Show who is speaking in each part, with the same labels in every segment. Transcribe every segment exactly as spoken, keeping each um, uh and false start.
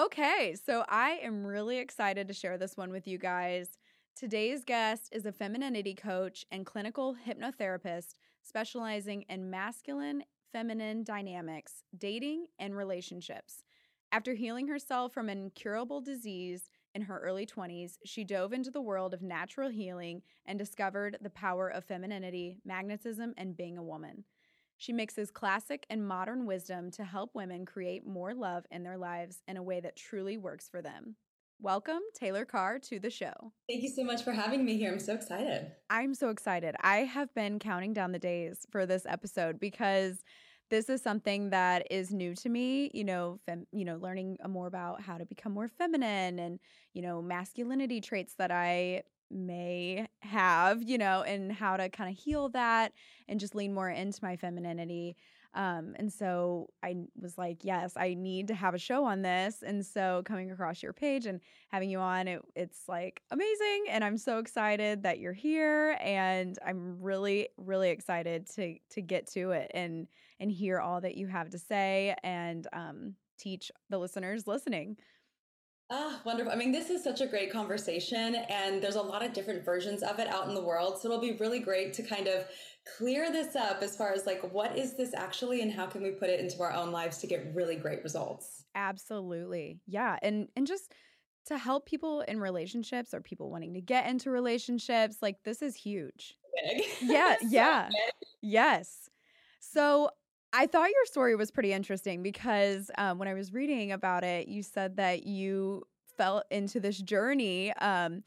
Speaker 1: Okay, so I am really excited to share this one with you guys. Today's guest is a femininity coach and clinical hypnotherapist specializing in masculine feminine dynamics, dating, and relationships. After healing herself from an incurable disease in her early twenties, she dove into the world of natural healing and discovered the power of femininity, magnetism, and being a woman. She mixes classic and modern wisdom to help women create more love in their lives in a way that truly works for them. Welcome, Taylor Carr, to the show.
Speaker 2: Thank you so much for having me here. I'm so excited.
Speaker 1: I'm so excited. I have been counting down the days for this episode because this is something that is new to me, you know, fem- you know, learning more about how to become more feminine and, you know, masculinity traits that I may have, you know, and how to kind of heal that and just lean more into my femininity. Um, and so I was like, yes, I need to have a show on this. And so coming across your page and having you on, it, it's like amazing. And I'm so excited that you're here. And I'm really, really excited to to get to it and and hear all that you have to say and um, teach the listeners listening.
Speaker 2: Ah, wonderful. I mean, this is such a great conversation, and there's a lot of different versions of it out in the world. So it'll be really great to kind of clear this up as far as like, what is this actually, and how can we put it into our own lives to get really great results?
Speaker 1: Absolutely. Yeah. And and just to help people in relationships or people wanting to get into relationships, like this is huge.
Speaker 2: Big.
Speaker 1: Yeah,
Speaker 2: So
Speaker 1: yeah.
Speaker 2: big.
Speaker 1: Yes. So I thought your story was pretty interesting because um, when I was reading about it, you said that you fell into this journey um,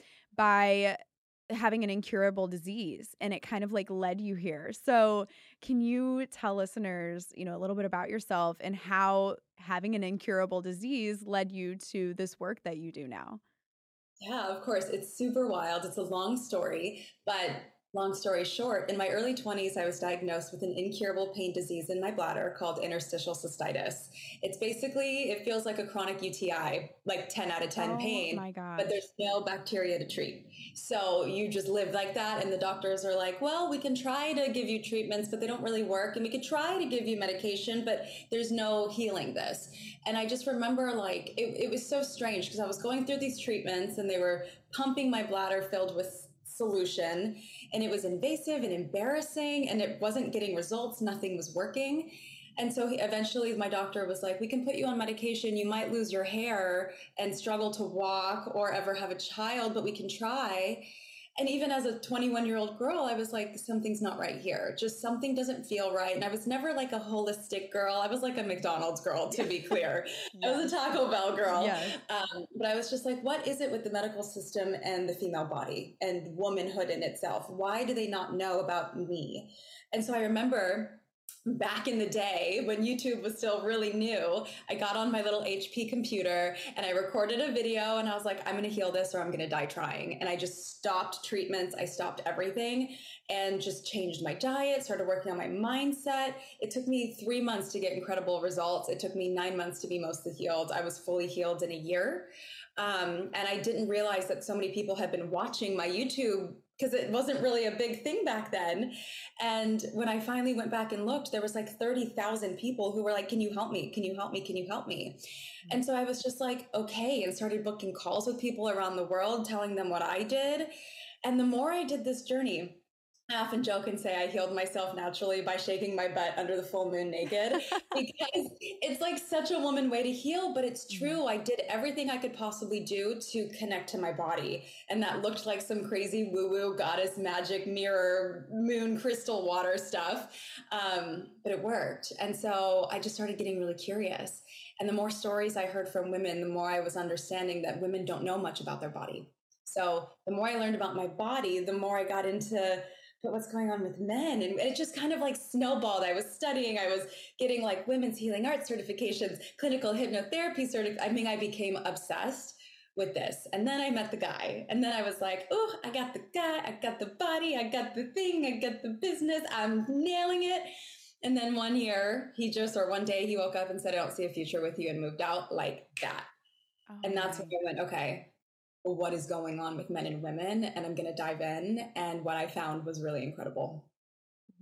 Speaker 1: by having an incurable disease and it kind of like led you here. So can you tell listeners, you know, a little bit about yourself and how having an incurable disease led you to this work that you do now?
Speaker 2: Yeah, of course. It's super wild. It's a long story, but long story short, in my early twenties, I was diagnosed with an incurable pain disease in my bladder called interstitial cystitis. It's basically, it feels like a chronic U T I, like ten out of ten
Speaker 1: Oh
Speaker 2: pain,
Speaker 1: my
Speaker 2: but
Speaker 1: gosh.
Speaker 2: there's no bacteria to treat. So you just live like that. And the doctors are like, well, we can try to give you treatments, but they don't really work. And we could try to give you medication, but there's no healing this. And I just remember like, it, it was so strange because I was going through these treatments and they were pumping my bladder filled with solution, and it was invasive and embarrassing, and it wasn't getting results. Nothing was working. And so he, eventually my doctor was like, we can put you on medication. You might lose your hair and struggle to walk or ever have a child, but we can try. And even as a twenty-one year old girl, I was like, something's not right here. Just something doesn't feel right. And I was never like a holistic girl. I was like a McDonald's girl, to be clear.
Speaker 1: Yes.
Speaker 2: I was a Taco Bell girl.
Speaker 1: Yes.
Speaker 2: Um, but I was just like, what is it with the medical system and the female body and womanhood in itself? Why do they not know about me? And so I remember back in the day when YouTube was still really new, I got on my little H P computer and I recorded a video and I was like, I'm going to heal this or I'm going to die trying. And I just stopped treatments. I stopped everything and just changed my diet, started working on my mindset. It took me three months to get incredible results. It took me nine months to be mostly healed. I was fully healed in a year. Um, and I didn't realize that so many people had been watching my YouTube because it wasn't really a big thing back then. And when I finally went back and looked, there was like thirty thousand people who were like, can you help me? Can you help me? Can you help me? And so I was just like, okay, and started booking calls with people around the world, telling them what I did. And the more I did this journey, I often joke and say I healed myself naturally by shaking my butt under the full moon naked because it's like such a woman way to heal, but it's true. I did everything I could possibly do to connect to my body. And that looked like some crazy woo-woo goddess magic mirror moon crystal water stuff. Um, but it worked. And so I just started getting really curious. And the more stories I heard from women, the more I was understanding that women don't know much about their body. So the more I learned about my body, the more I got into but what's going on with men? And it just kind of like snowballed. I was studying, I was getting like women's healing arts certifications, clinical hypnotherapy certifications. I mean, I became obsessed with this. And then I met the guy. And then I was like, oh, I got the guy, I got the body, I got the thing, I got the business, I'm nailing it. And then one year he just, or one day he woke up and said, I don't see a future with you, and moved out like that. Oh, and that's when I went, okay, what is going on with men and women, and I'm going to dive in. And what I found was really incredible.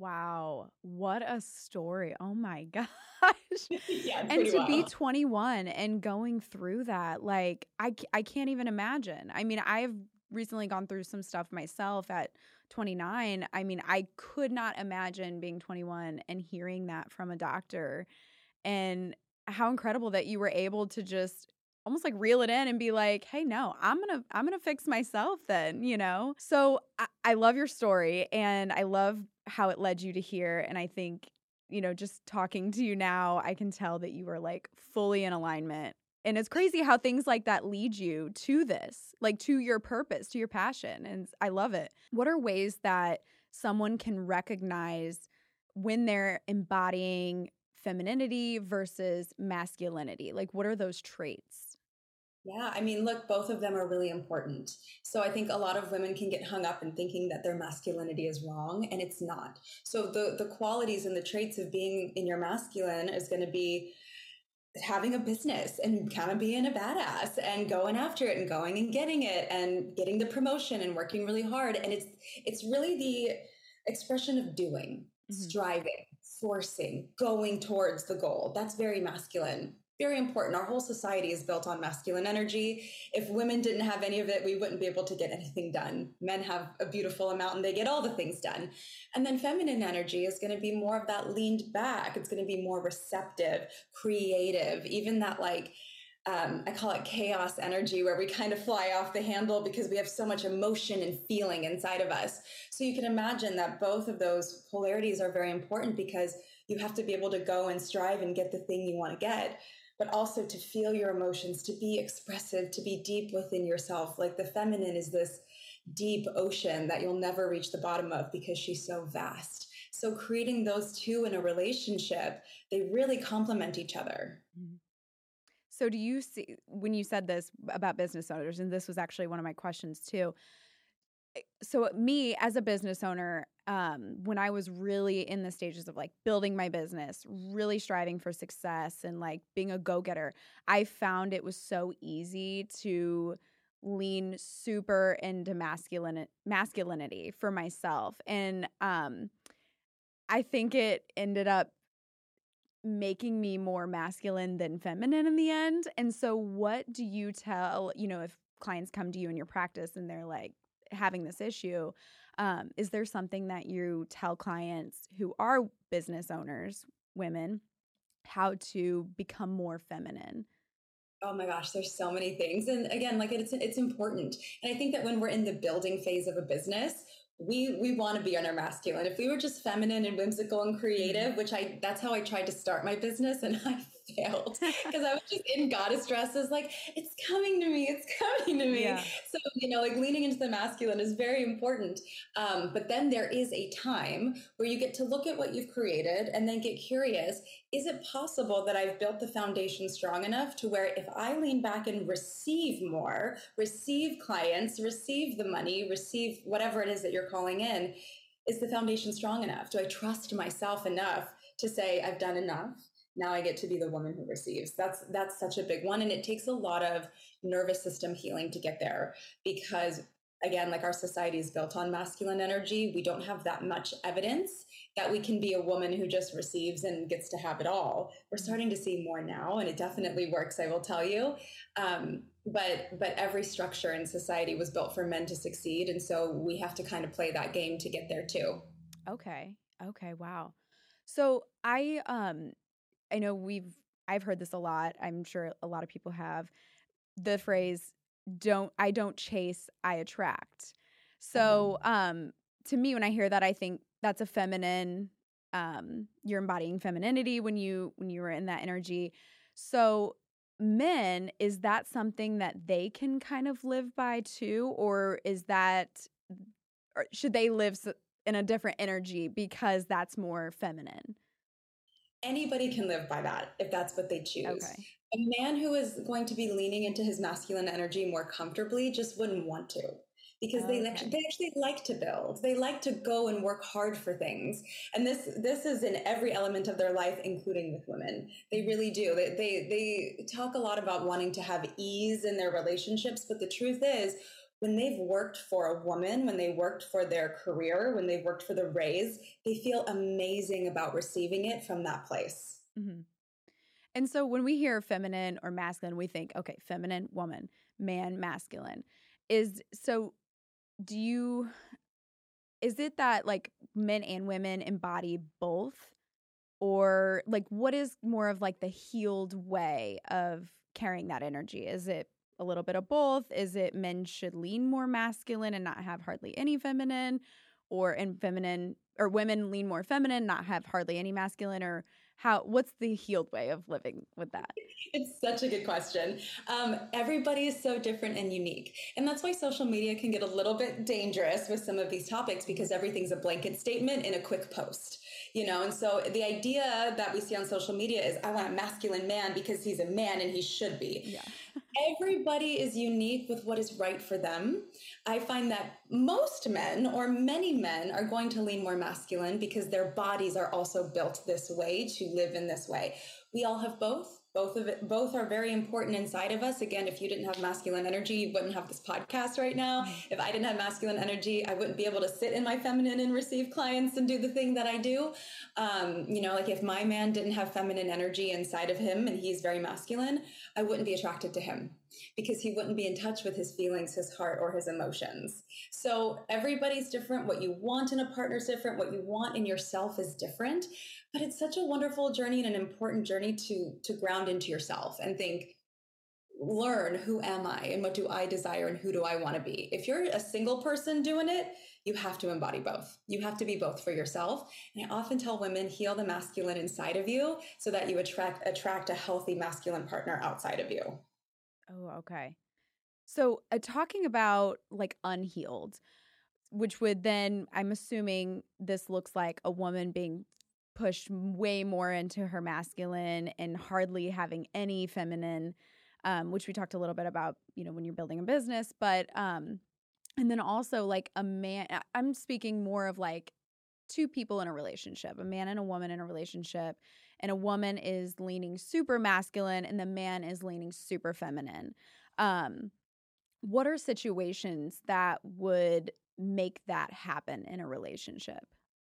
Speaker 1: Wow. What a story. Oh my gosh.
Speaker 2: Yeah, it's
Speaker 1: And
Speaker 2: pretty
Speaker 1: to be
Speaker 2: wild.
Speaker 1: twenty-one and going through that, like, I, c- I can't even imagine. I mean, I've recently gone through some stuff myself at twenty-nine. I mean, I could not imagine being twenty-one and hearing that from a doctor. And how incredible that you were able to just almost like reel it in and be like, hey, no, i'm gonna i'm gonna fix myself then, you know. So I, I love your story, and I love how it led you to here. And I think, you know, just talking to you now, I can tell that you are like fully in alignment. And it's crazy how things like that lead you to this, like to your purpose, to your passion. And I love it. What are ways that someone can recognize when they're embodying femininity versus masculinity? Like, what are those traits?
Speaker 2: Yeah, I mean, look, both of them are really important. So I think a lot of women can get hung up in thinking that their masculinity is wrong, and it's not. So the the qualities and the traits of being in your masculine is going to be having a business and kind of being a badass and going after it and going and getting it and getting the promotion and working really hard. And it's it's really the expression of doing,
Speaker 1: Mm-hmm.
Speaker 2: striving, forcing, going towards the goal. That's very masculine. Very important. Our whole society is built on masculine energy. If women didn't have any of it, we wouldn't be able to get anything done. Men have a beautiful amount and they get all the things done. And then feminine energy is going to be more of that leaned back. It's going to be more receptive, creative, even that like, um, I call it chaos energy, where we kind of fly off the handle because we have so much emotion and feeling inside of us. So you can imagine that both of those polarities are very important, because you have to be able to go and strive and get the thing you want to get, but also to feel your emotions, to be expressive, to be deep within yourself. Like the feminine is this deep ocean that you'll never reach the bottom of because she's so vast. So creating those two in a relationship, they really complement each other.
Speaker 1: Mm-hmm. So do you see, when you said this about business owners, and this was actually one of my questions too. So me as a business owner, um, when I was really in the stages of like building my business, really striving for success and like being a go-getter, I found it was so easy to lean super into masculine masculinity for myself. And um, I think it ended up making me more masculine than feminine in the end. And so what do you tell, you know, if clients come to you in your practice and they're like having this issue, um, is there something that you tell clients who are business owners, women, how to become more feminine?
Speaker 2: Oh my gosh, there's so many things. And again, like it's it's important. And I think that when we're in the building phase of a business, we we want to be on our masculine. If we were just feminine and whimsical and creative, which I that's how I tried to start my business, and I failed because I was just in goddess dresses, like it's coming to me, it's coming to me.
Speaker 1: Yeah.
Speaker 2: So you know, like leaning into the masculine is very important. Um, but then there is a time where you get to look at what you've created and then get curious. Is it possible that I've built the foundation strong enough to where if I lean back and receive more, receive clients, receive the money, receive whatever it is that you're calling in, is the foundation strong enough? Do I trust myself enough to say I've done enough? Now I get to be the woman who receives. That's that's such a big one. And it takes a lot of nervous system healing to get there, because again, like our society is built on masculine energy. We don't have that much evidence that we can be a woman who just receives and gets to have it all. We're starting to see more now, and it definitely works, I will tell you. Um, but but every structure in society was built for men to succeed. And so we have to kind of play that game to get there too.
Speaker 1: Okay. Okay. Wow. So I um I know we've I've heard this a lot. I'm sure a lot of people have the phrase don't I don't chase, I attract. So um to me, when I hear that, I think that's a feminine, um you're embodying femininity when you when you were in that energy. So men, is that something that they can kind of live by too, or is that, or should they live in a different energy because that's more feminine?
Speaker 2: Anybody can live by that if that's what they choose.
Speaker 1: Okay.
Speaker 2: A man who is going to be leaning into his masculine energy more comfortably just wouldn't want to, because they actually,
Speaker 1: Okay.
Speaker 2: they actually like to build. They like to go and work hard for things. And this this is in every element of their life, including with women. They really do. They they, they talk a lot about wanting to have ease in their relationships, but the truth is, when they've worked for a woman, when they worked for their career, when they've worked for the raise, they feel amazing about receiving it from that place.
Speaker 1: Mm-hmm. And so when we hear feminine or masculine, we think, okay, feminine, woman, man, masculine. Is so do you, is it that like men and women embody both? Or like what is more of like the healed way of carrying that energy? Is it a little bit of both? Is it men should lean more masculine and not have hardly any feminine? Or in feminine or women lean more feminine, not have hardly any masculine? Or how, what's the healed way of living with that?
Speaker 2: It's such a good question. Um, everybody is so different and unique. And that's why social media can get a little bit dangerous with some of these topics, because everything's a blanket statement in a quick post, you know? And so the idea that we see on social media is, I want a masculine man because he's a man and he should be.
Speaker 1: Yeah.
Speaker 2: Everybody is unique with what is right for them. I find that most men, or many men, are going to lean more masculine because their bodies are also built this way to live in this way. We all have both. Both of it, both are very important inside of us. Again, if you didn't have masculine energy, you wouldn't have this podcast right now. If I didn't have masculine energy, I wouldn't be able to sit in my feminine and receive clients and do the thing that I do. Um, you know, like if my man didn't have feminine energy inside of him and he's very masculine, I wouldn't be attracted to him because he wouldn't be in touch with his feelings, his heart, or his emotions. So everybody's different. What you want in a partner is different. What you want in yourself is different. But it's such a wonderful journey and an important journey to, to ground into yourself and think, learn, who am I and what do I desire and who do I want to be? If you're a single person doing it, you have to embody both. You have to be both for yourself. And I often tell women, heal the masculine inside of you so that you attract, attract a healthy masculine partner outside of you.
Speaker 1: Oh, okay. So uh, talking about like unhealed, which would then, I'm assuming this looks like a woman being pushed way more into her masculine and hardly having any feminine, um, which we talked a little bit about, you know, when you're building a business. But, um, and then also like a man, I'm speaking more of like two people in a relationship, a man and a woman in a relationship, and a woman is leaning super masculine and the man is leaning super feminine. Um, what are situations that would make that happen in a relationship?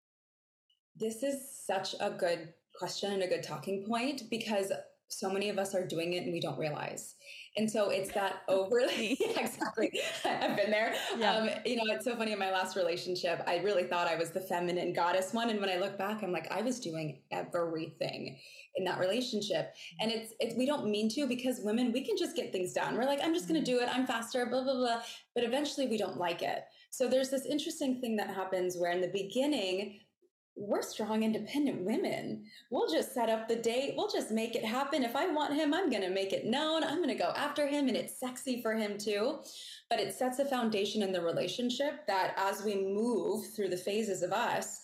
Speaker 2: This is such a good question and a good talking point because so many of us are doing it and we don't realize. And so it's that overly, yeah, exactly. I've been there. Yeah. Um, you know, it's so funny in my last relationship, I really thought I was the feminine goddess one. And when I look back, I'm like, I was doing everything in that relationship. And it's, it's, we don't mean to, because women, we can just get things done. We're like, I'm just going to do it. I'm faster, blah, blah, blah. But eventually we don't like it. So there's this interesting thing that happens where in the beginning, we're strong, independent women. We'll just set up the date. We'll just make it happen. If I want him, I'm going to make it known. I'm going to go after him. And it's sexy for him too. But it sets a foundation in the relationship that as we move through the phases of us,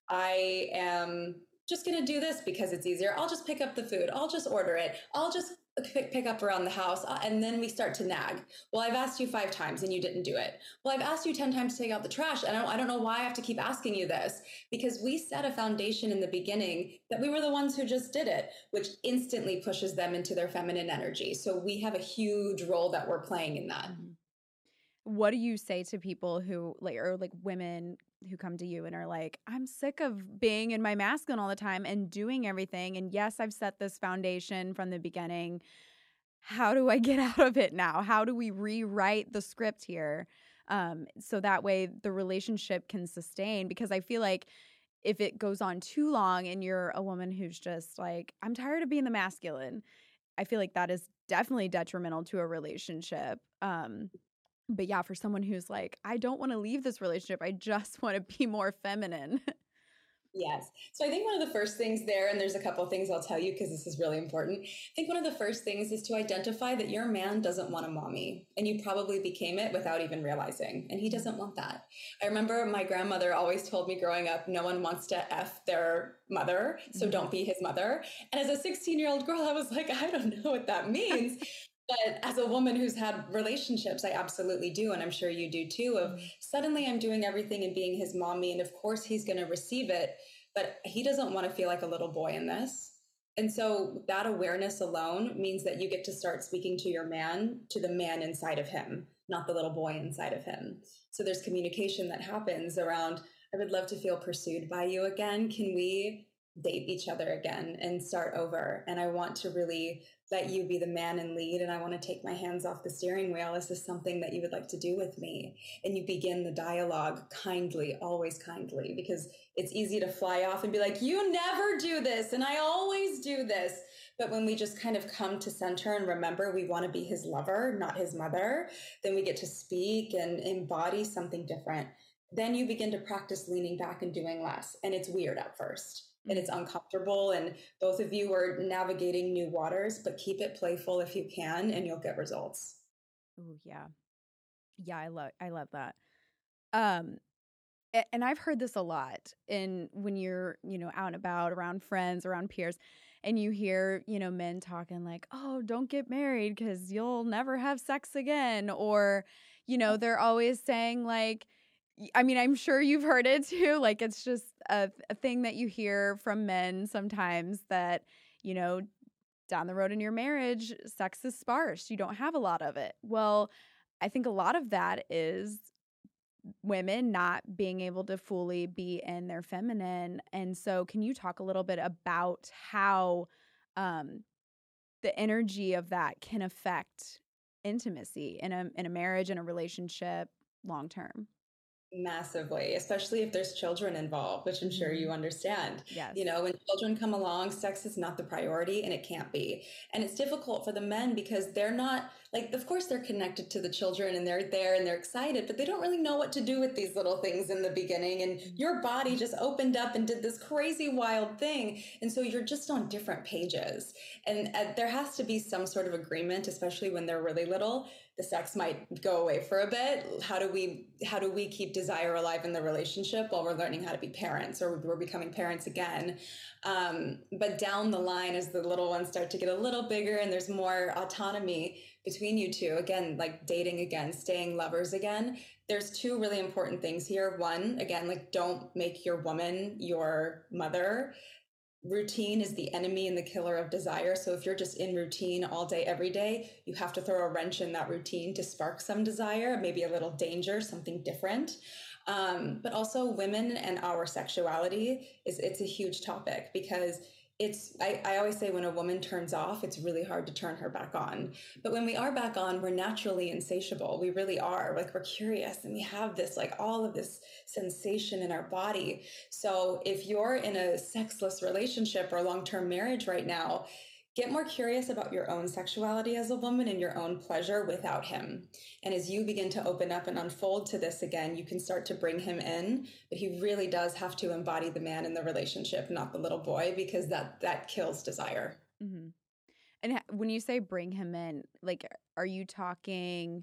Speaker 2: I am just going to do this because it's easier. I'll just pick up the food. I'll just order it. I'll just pick, pick up around the house. And then we start to nag. Well, I've asked you five times and you didn't do it. Well, I've asked you ten times to take out the trash. And I don't, I don't know why I have to keep asking you this, because we set a foundation in the beginning that we were the ones who just did it, which instantly pushes them into their feminine energy. So we have a huge role that we're playing in that.
Speaker 1: What do you say to people who like, or like women who come to you and are like, I'm sick of being in my masculine all the time and doing everything. And yes, I've set this foundation from the beginning. How do I get out of it now? How do we rewrite the script here? Um, so that way the relationship can sustain, because I feel like if it goes on too long and you're a woman who's just like, I'm tired of being the masculine, I feel like that is definitely detrimental to a relationship. Um, But yeah, for someone who's like, I don't want to leave this relationship, I just want to be more feminine.
Speaker 2: Yes. So I think one of the first things there, and there's a couple of things I'll tell you because this is really important. I think one of the first things is to identify that your man doesn't want a mommy, and you probably became it without even realizing, and he doesn't want that. I remember my grandmother always told me growing up, no one wants to F their mother, so don't be his mother. And as a sixteen year old girl, I was like, I don't know what that means. But as a woman who's had relationships, I absolutely do. And I'm sure you do too, of suddenly I'm doing everything and being his mommy. And of course he's going to receive it, but he doesn't want to feel like a little boy in this. And so that awareness alone means that you get to start speaking to your man, to the man inside of him. not the little boy inside of him. So there's communication that happens around, I would love to feel pursued by you again. Can we date each other again and start over? And I want to really let you be the man and lead. And I want to take my hands off the steering wheel. Is this something that you would like to do with me? And you begin the dialogue kindly, always kindly, because it's easy to fly off and be like, you never do this. And I always do this. But when we just kind of come to center and remember we want to be his lover, not his mother, then we get to speak and embody something different. Then you begin to practice leaning back and doing less. And it's weird at first. And it's uncomfortable, and both of you are navigating new waters, but keep it playful if you can, and you'll get results.
Speaker 1: Oh, yeah. Yeah, I love I love that. Um and I've heard this a lot in when you're, you know, out and about around friends, around peers, and you hear, you know, men talking like, "Oh, don't get married because you'll never have sex again," or, you know, they're always saying like, I mean, I'm sure you've heard it too. Like, it's just a, a thing that you hear from men sometimes that, you know, down the road in your marriage, sex is sparse. You don't have a lot of it. Well, I think a lot of that is women not being able to fully be in their feminine. And so can you talk a little bit about how um, the energy of that can affect intimacy in a in a marriage, in a relationship long term?
Speaker 2: Massively, especially if there's children involved, which I'm sure you understand.
Speaker 1: Yes.
Speaker 2: You know, when children come along, sex is not the priority, and it can't be. And it's difficult for the men because they're not like, of course, they're connected to the children and they're there and they're excited, but they don't really know what to do with these little things in the beginning. And your body just opened up and did this crazy, wild thing. And so you're just on different pages. And uh, there has to be some sort of agreement, especially when they're really little. The sex might go away for a bit. How do we, how do we keep desire alive in the relationship while we're learning how to be parents, or we're becoming parents again? Um, but down the line, as the little ones start to get a little bigger and there's more autonomy between you two, again, like dating again, staying lovers again, there's two really important things here. One, again, like don't make your woman your mother. Routine is the enemy and the killer of desire. So if you're just in routine all day, every day, you have to throw a wrench in that routine to spark some desire, maybe a little danger, something different. Um, but also women and our sexuality is, it's a huge topic because it's, I, I always say when a woman turns off, it's really hard to turn her back on. But when we are back on, we're naturally insatiable. We really are. Like, we're curious and we have this, like all of this sensation in our body. So if you're in a sexless relationship or long-term marriage right now, get more curious about your own sexuality as a woman and your own pleasure without him. And as you begin to open up and unfold to this again, you can start to bring him in, but he really does have to embody the man in the relationship, not the little boy, because that, that kills desire.
Speaker 1: Mm-hmm. And ha- when you say bring him in, like, are you talking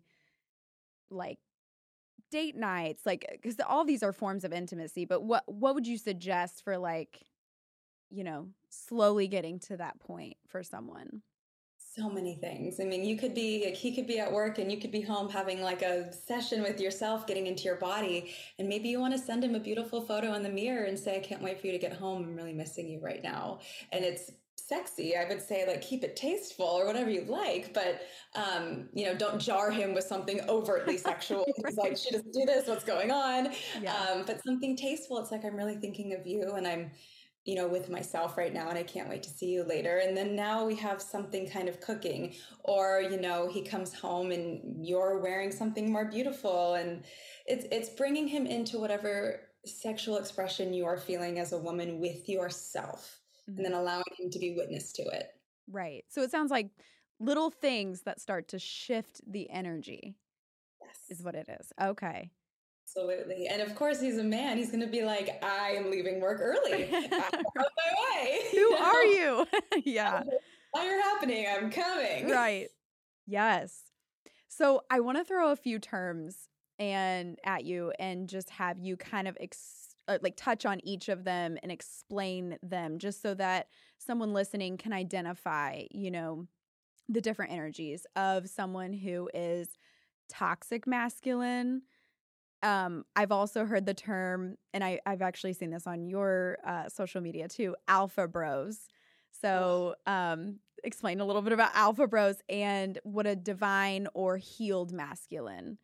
Speaker 1: like date nights? Like, because all these are forms of intimacy, but what, what would you suggest for like, you know, slowly getting to that point for someone?
Speaker 2: So many things. I mean, you could be, like, he could be at work and you could be home having like a session with yourself, getting into your body. And maybe you want to send him a beautiful photo in the mirror and say, I can't wait for you to get home. I'm really missing you right now. And it's sexy. I would say, like, keep it tasteful or whatever you like, but, um, you know, don't jar him with something overtly sexual. Right. It's like, she doesn't do this. What's going on? Yeah. Um, but something tasteful. It's like, I'm really thinking of you and I'm, you know, with myself right now, and I can't wait to see you later. And then now we have something kind of cooking, or, you know, he comes home and you're wearing something more beautiful, and it's, it's bringing him into whatever sexual expression you are feeling as a woman with yourself, mm-hmm. and then allowing him to be witness to it.
Speaker 1: Right. So it sounds like little things that start to shift the energy.
Speaker 2: Yes.
Speaker 1: Is what it is. Okay.
Speaker 2: Absolutely. And of course, he's a man. He's going to be like, I am leaving work early. I'm on my way.
Speaker 1: Who you know? Are you? Yeah.
Speaker 2: Why you're happening? I'm coming.
Speaker 1: Right. Yes. So I want to throw a few terms and at you and just have you kind of ex- uh, like touch on each of them and explain them, just so that someone listening can identify, you know, the different energies of someone who is toxic masculine. Um, I've also heard the term, and I, I've actually seen this on your uh, social media too, alpha bros. So um, explain a little bit about alpha bros and what a divine or healed masculine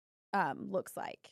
Speaker 1: um, looks like.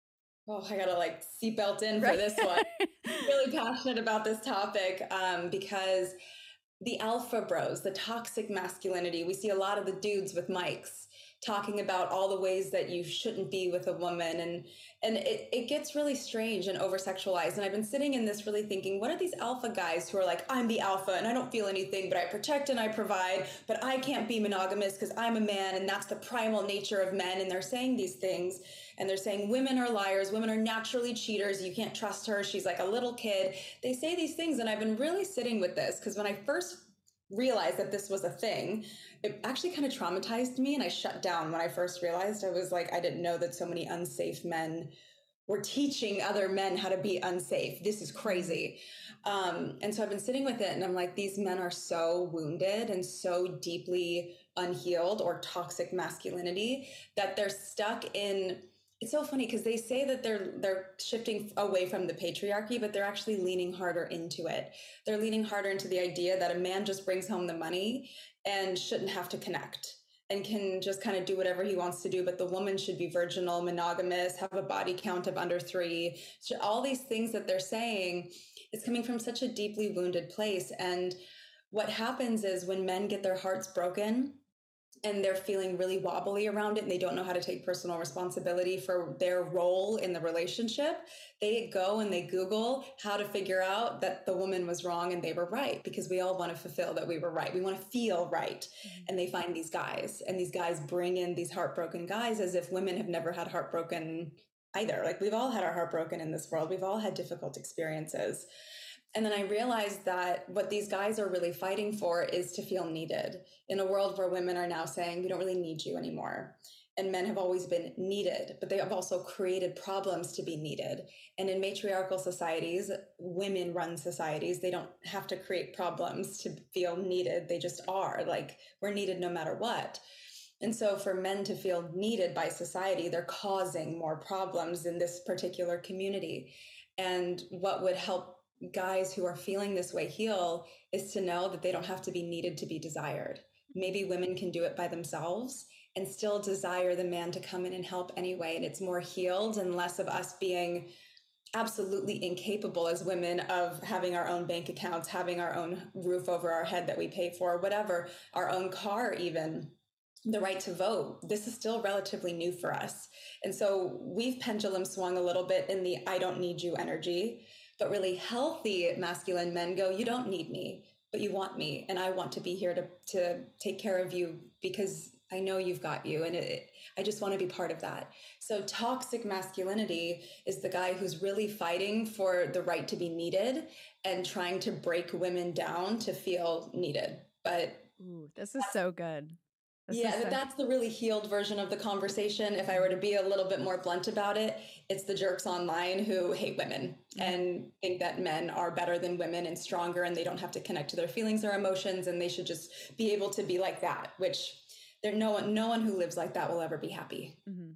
Speaker 2: Oh, I gotta like seatbelt in for this one. I'm really passionate about this topic um, because the alpha bros, the toxic masculinity, we see a lot of the dudes with mics talking about all the ways that you shouldn't be with a woman. And, and it, it gets really strange and over-sexualized. And I've been sitting in this really thinking, what are these alpha guys who are like, I'm the alpha and I don't feel anything, but I protect and I provide, but I can't be monogamous because I'm a man and that's the primal nature of men. And they're saying these things and they're saying women are liars. Women are naturally cheaters. You can't trust her. She's like a little kid. They say these things. And I've been really sitting with this because when I first realized that this was a thing, it actually kind of traumatized me. And I shut down when I first realized. I was like, I didn't know that so many unsafe men were teaching other men how to be unsafe. This is crazy. Um, and so I've been sitting with it and I'm like, these men are so wounded and so deeply unhealed or toxic masculinity that they're stuck in. It's so funny because they say that they're they're shifting away from the patriarchy, but they're actually leaning harder into it. They're leaning harder into the idea that a man just brings home the money and shouldn't have to connect and can just kind of do whatever he wants to do. But the woman should be virginal, monogamous, have a body count of under three. So all these things that they're saying is coming from such a deeply wounded place. And what happens is when men get their hearts broken, and they're feeling really wobbly around it and they don't know how to take personal responsibility for their role in the relationship, they go and they Google how to figure out that the woman was wrong and they were right, because we all want to fulfill that we were right. We want to feel right. Mm-hmm. And they find these guys, and these guys bring in these heartbroken guys as if women have never had heartbroken either. Like, we've all had our heart broken in this world. We've all had difficult experiences. And then I realized that what these guys are really fighting for is to feel needed in a world where women are now saying, we don't really need you anymore. And men have always been needed, but they have also created problems to be needed. And in matriarchal societies, women run societies. They don't have to create problems to feel needed. They just are. Like, we're needed no matter what. And so for men to feel needed by society, they're causing more problems in this particular community. And what would help guys who are feeling this way heal is to know that they don't have to be needed to be desired. Maybe women can do it by themselves and still desire the man to come in and help anyway. And it's more healed and less of us being absolutely incapable as women of having our own bank accounts, having our own roof over our head that we pay for, whatever, our own car even. The right to vote. This is still relatively new for us. And so we've pendulum swung a little bit in the I don't need you energy. But really healthy masculine men go, you don't need me, but you want me. And I want to be here to, to take care of you because I know you've got you. And it, I just want to be part of that. So toxic masculinity is the guy who's really fighting for the right to be needed and trying to break women down to feel needed. But
Speaker 1: Ooh, this is so good. This
Speaker 2: yeah,
Speaker 1: so-
Speaker 2: that's the really healed version of the conversation. If I were to be a little bit more blunt about it, it's the jerks online who hate women mm-hmm. and think that men are better than women and stronger, and they don't have to connect to their feelings or emotions, and they should just be able to be like that, which there no one no one who lives like that will ever be happy.
Speaker 1: Mm-hmm.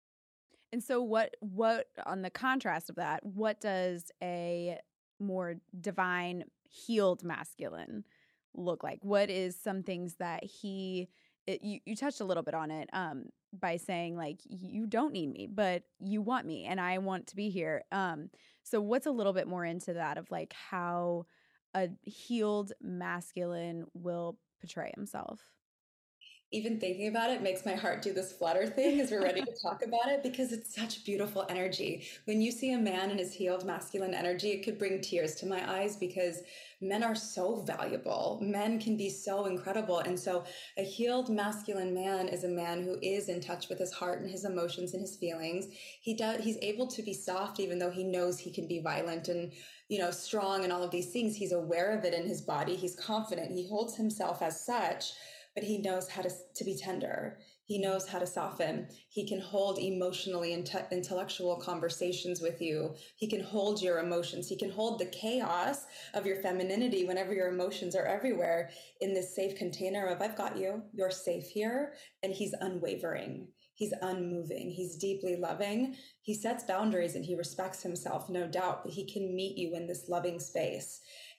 Speaker 1: And so what what on the contrast of that, what does a more divine, healed masculine look like? What is some things that he It, you, you touched a little bit on it um, by saying, like, you don't need me, but you want me and I want to be here. Um, so what's a little bit more into that of like how a healed masculine will portray himself?
Speaker 2: Even thinking about it makes my heart do this flutter thing as we're ready to talk about it, because it's such beautiful energy. When you see a man in his healed masculine energy, it could bring tears to my eyes because men are so valuable. Men can be so incredible. And so a healed masculine man is a man who is in touch with his heart and his emotions and his feelings. He does, he's able to be soft, even though he knows he can be violent and, you know, strong and all of these things. He's aware of it in his body. He's confident. He holds himself as such. But he knows how to, to be tender. He knows how to soften. He can hold emotionally and inte- intellectual conversations with you. He can hold your emotions. He can hold the chaos of your femininity whenever your emotions are everywhere in this safe container of, I've got you, you're safe here. And he's unwavering. He's unmoving. He's deeply loving. He sets boundaries and he respects himself, no doubt, but he can meet you in this loving space.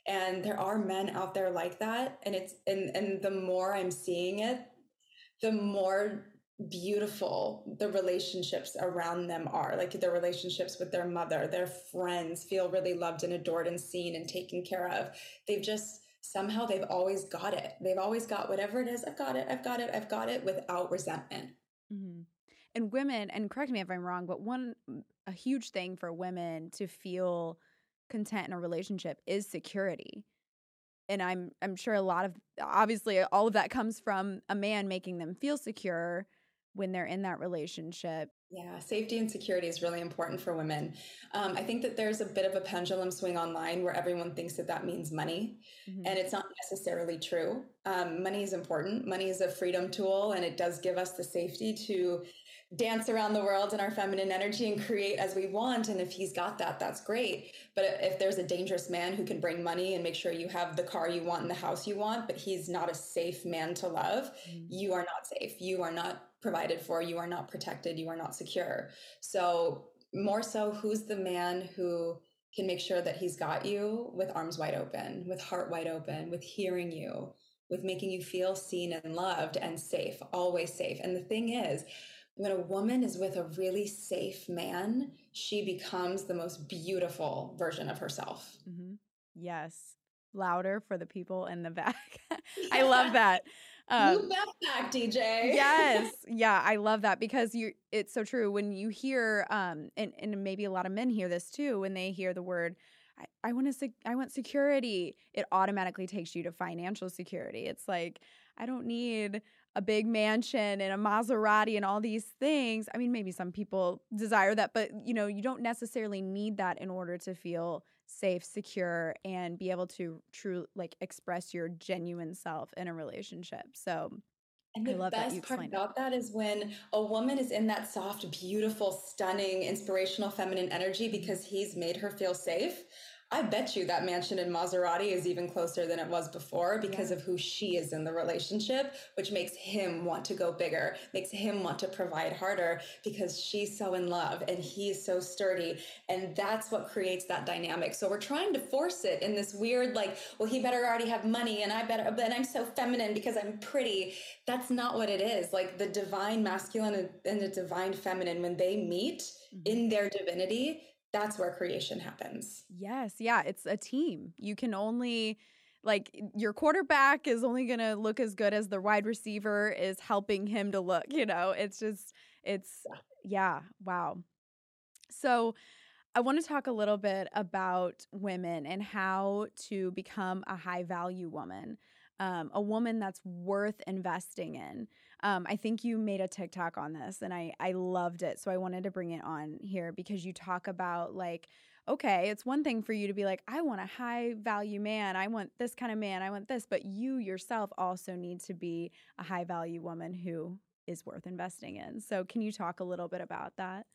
Speaker 2: And there are men out there like that. And it's, and, and the more I'm seeing it, the more beautiful the relationships around them are. Like their relationships with their mother, their friends feel really loved and adored and seen and taken care of. They've just, somehow they've always got it. They've always got whatever it is. I've got it. I've got it. I've got it without resentment.
Speaker 1: Mm-hmm. And women, and correct me if I'm wrong, but one, a huge thing for women to feel content in a relationship is security. And I'm I'm sure a lot of, obviously all of that comes from a man making them feel secure when they're in that relationship.
Speaker 2: Yeah, safety and security is really important for women. Um, I think that there's a bit of a pendulum swing online where everyone thinks that that means money, mm-hmm. and it's not necessarily true. Um, money is important. Money is a freedom tool, and it does give us the safety to dance around the world in our feminine energy and create as we want. And if he's got that, that's great. But if there's a dangerous man who can bring money and make sure you have the car you want and the house you want, but he's not a safe man to love, mm-hmm. you are not safe. You are not provided for. You are not protected. You are not secure. So more so, who's the man who can make sure that he's got you with arms wide open, with heart wide open, with hearing you, with making you feel seen and loved and safe, always safe. And the thing is, when a woman is with a really safe man, she becomes the most beautiful version of herself.
Speaker 1: Mm-hmm. Yes. Louder for the people in the back. I love that.
Speaker 2: Um, Move that back, D J.
Speaker 1: Yes. Yeah. I love that because you, it's so true when you hear, um, and, and maybe a lot of men hear this too, when they hear the word, I, I want to, sec- I want security, it automatically takes you to financial security. It's like, I don't need a big mansion and a Maserati and all these things. I mean, maybe some people desire that, but you know, you don't necessarily need that in order to feel safe, secure, and be able to true like express your genuine self in a relationship. So
Speaker 2: and the best part about it. that is when a woman is in that soft, beautiful, stunning, inspirational feminine energy because he's made her feel safe. I bet you that mansion in Maserati is even closer than it was before because yeah. of who she is in the relationship, which makes him want to go bigger, makes him want to provide harder because she's so in love and he's so sturdy. And that's what creates that dynamic. So we're trying to force it in this weird, like, well, he better already have money and I better, but I'm so feminine because I'm pretty. That's not what it is. Like the divine masculine and the divine feminine, when they meet mm-hmm. in their divinity, that's where creation happens.
Speaker 1: Yes. Yeah. It's a team. You can only, like, your quarterback is only going to look as good as the wide receiver is helping him to look, you know, it's just, it's, yeah. Wow. So I want to talk a little bit about women and how to become a high value woman. Um, a woman that's worth investing in. Um, I think you made a TikTok on this and I, I loved it. So I wanted to bring it on here because you talk about like, okay, it's one thing for you to be like, I want a high value man. I want this kind of man. I want this. But you yourself also need to be a high value woman who is worth investing in. So can you talk a little bit about that?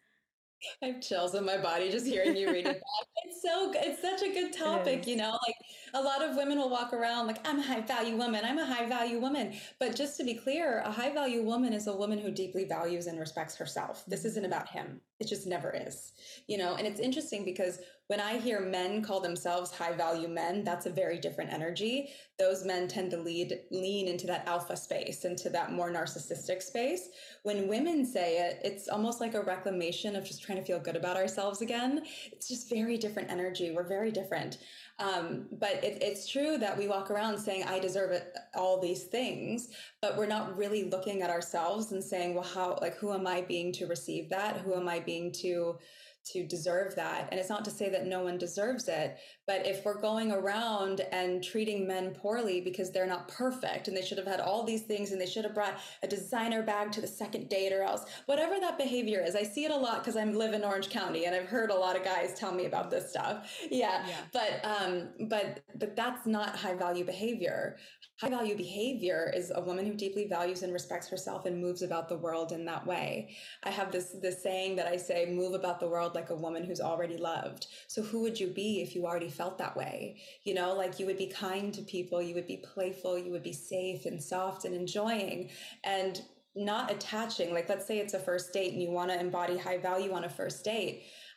Speaker 2: I have chills in my body just hearing you read it back. It's so good. It's such a good topic, you know, like a lot of women will walk around like, I'm a high value woman. I'm a high value woman. But just to be clear, a high value woman is a woman who deeply values and respects herself. This isn't about him. It just never is, you know, and it's interesting because when I hear men call themselves high value men, that's a very different energy. Those men tend to lead, lean into that alpha space, into that more narcissistic space. When women say it, it's almost like a reclamation of just trying to feel good about ourselves again. It's just very different energy. We're very different. Um, but it, it's true that we walk around saying, I deserve it, all these things, but we're not really looking at ourselves and saying, well, how, like, who am I being to receive that? Who am I being to to deserve that? And it's not to say that no one deserves it, but if we're going around and treating men poorly because they're not perfect and they should have had all these things and they should have brought a designer bag to the second date or else, whatever that behavior is, I see it a lot because I live in Orange County and I've heard a lot of guys tell me about this stuff. Yeah. yeah. But, um, but, but that's not high value behavior. High value behavior is a woman who deeply values and respects herself and moves about the world in that way. I have this, this saying that I say, move about the world like a woman who's already loved. So who would you be if you already felt that way? You know, like you would be kind to people, you would be playful, you would be safe and soft and enjoying and not attaching. Like, let's say it's a first date and you want to embody high value on a first date.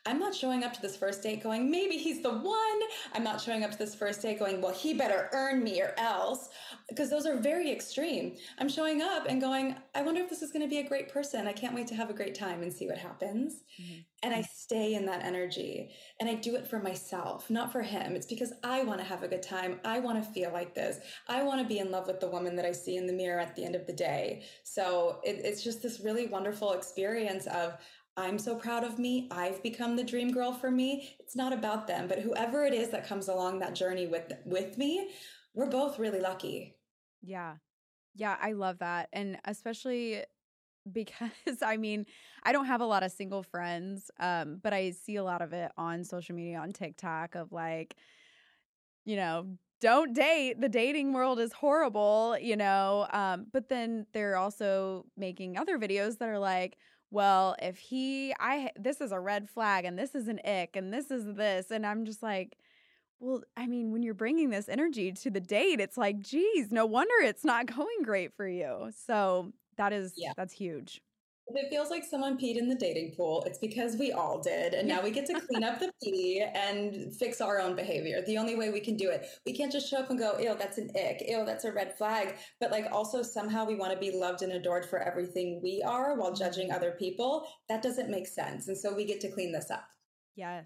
Speaker 2: I'm not showing up to this first date going, maybe he's the one. I'm not showing up to this first date going, well, he better earn me or else, because those are very extreme. I'm showing up and going, I wonder if this is going to be a great person. I can't wait to have a great time and see what happens. Mm-hmm. And I stay in that energy, and I do it for myself, not for him. It's because I want to have a good time. I want to feel like this. I want to be in love with the woman that I see in the mirror at the end of the day. So it, it's just this really wonderful experience of, I'm so proud of me. I've become the dream girl for me. It's not about them, but whoever it is that comes along that journey with, with me, we're both really lucky.
Speaker 1: Yeah. Yeah. I love that. And especially because I mean, I don't have a lot of single friends, um, but I see a lot of it on social media, on TikTok, of like, you know, don't date. The dating world is horrible, you know. Um, but then they're also making other videos that are like, well, if he, I, this is a red flag and this is an ick and this is this. And I'm just like, well, I mean, when you're bringing this energy to the date, it's like, geez, no wonder it's not going great for you. So that is, yeah. that's huge.
Speaker 2: If it feels like someone peed in the dating pool, it's because we all did. And yeah. now we get to clean up the pee and fix our own behavior. The only way we can do it. We can't just show up and go, ew, that's an ick. Ew, that's a red flag. But like also somehow we want to be loved and adored for everything we are while judging other people. That doesn't make sense. And so we get to clean this up.
Speaker 1: Yes.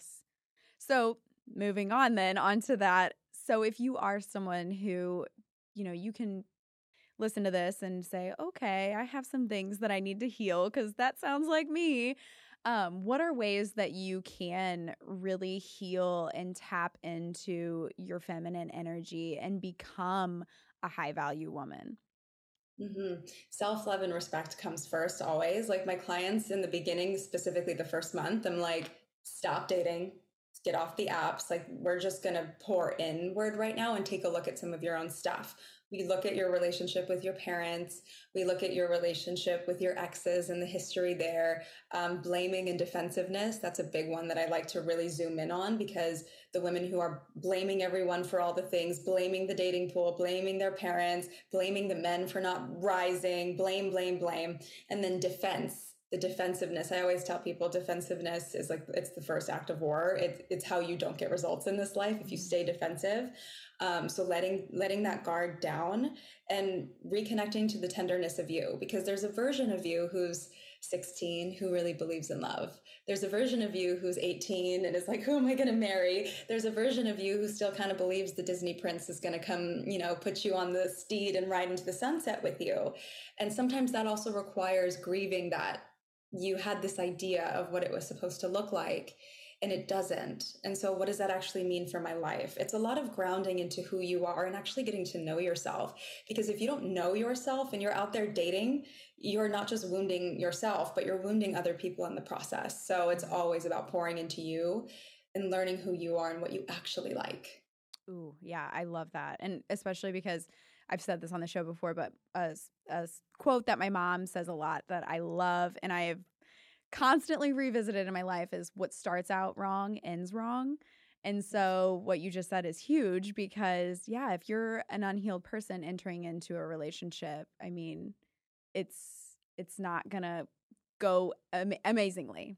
Speaker 1: So moving on then onto that. So if you are someone who, you know, you can listen to this and say, okay, I have some things that I need to heal because that sounds like me. Um, what are ways that you can really heal and tap into your feminine energy and become a high value woman?
Speaker 2: Mm-hmm. Self-love and respect comes first always. Like my clients in the beginning, specifically the first month, I'm like, stop dating, get off the apps. Like we're just going to pour inward right now and take a look at some of your own stuff. We look at your relationship with your parents. We look at your relationship with your exes and the history there. Um, blaming and defensiveness, that's a big one that I like to really zoom in on, because the women who are blaming everyone for all the things, blaming the dating pool, blaming their parents, blaming the men for not rising, blame, blame, blame, and then defense. The defensiveness. I always tell people defensiveness is like, it's the first act of war. It's, it's how you don't get results in this life if you stay defensive. Um, so letting, letting that guard down and reconnecting to the tenderness of you, because there's a version of you who's sixteen who really believes in love. There's a version of you who's eighteen and is like, who am I going to marry? There's a version of you who still kind of believes the Disney prince is going to come, you know, put you on the steed and ride into the sunset with you. And sometimes that also requires grieving that you had this idea of what it was supposed to look like, and it doesn't. And so what does that actually mean for my life? It's a lot of grounding into who you are and actually getting to know yourself. Because if you don't know yourself and you're out there dating, you're not just wounding yourself, but you're wounding other people in the process. So it's always about pouring into you and learning who you are and what you actually like.
Speaker 1: Ooh, yeah, I love that. And especially because I've said this on the show before, but a, a quote that my mom says a lot that I love and I have constantly revisited in my life is, what starts out wrong ends wrong. And so what you just said is huge, because yeah, if you're an unhealed person entering into a relationship, I mean, it's it's not gonna go am- amazingly.